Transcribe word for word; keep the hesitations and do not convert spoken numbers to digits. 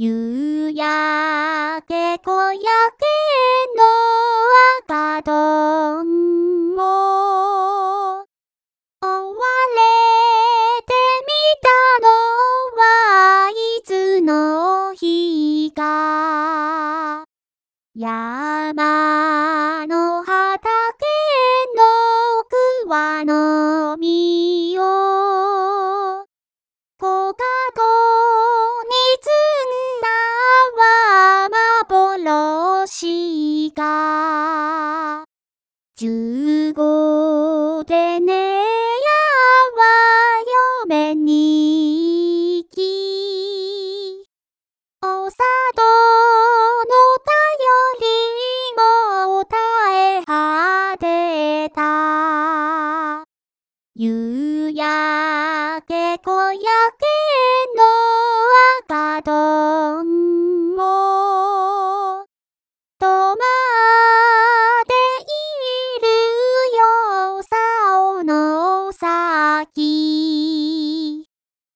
夕焼け小焼けの赤丼を追われてみたのはいつの日か。山の畑の桑の実を小かごに積んだは幻が十五でねやは嫁にきお里の便りも絶え果てた夕焼け小焼けの赤丼を止まっているよ竿の先